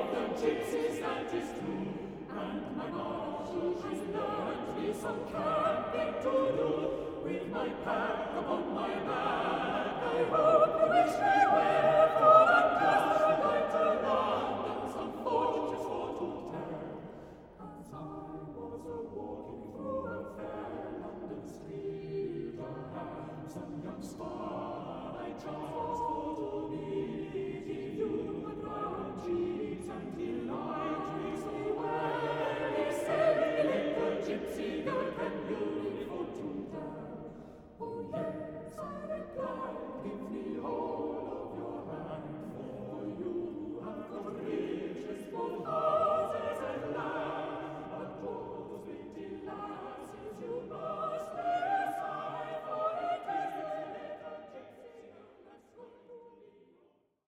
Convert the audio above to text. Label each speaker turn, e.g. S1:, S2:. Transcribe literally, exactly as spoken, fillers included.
S1: the gypsies, that is true. And my mother, she has learned me some camping to do. With my pack upon my back, I hope you wish me well.